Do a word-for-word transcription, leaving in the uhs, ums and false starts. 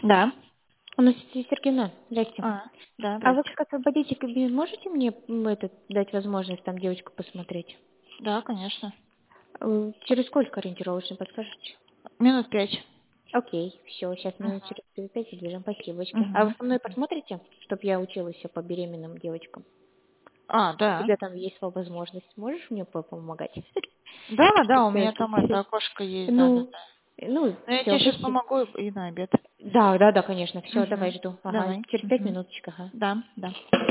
Да. Анастасия Сергеевна, здрасте. А, да, А вы здрасте. как освободите кабинет, можете мне м, этот, дать возможность там девочку посмотреть? Да, конечно. Э, Через сколько ориентировочно подскажете? Минут пять. Окей, все, сейчас Угу. минут через пять забежим, спасибочки. А вы Угу. со мной посмотрите, чтобы я училась по беременным девочкам? А, У да. тебя там есть своя возможность. Можешь мне по- помогать? Да, да, у меня там это Участвовать? окошко есть, да, да, Ну, да. ну, Ну, я все, тебе сейчас спасибо. помогу и на обед. Да, да, да, конечно. Все, давай Угу. жду. Ага, Давай. через пять Угу. минуточек, ага. Да, да.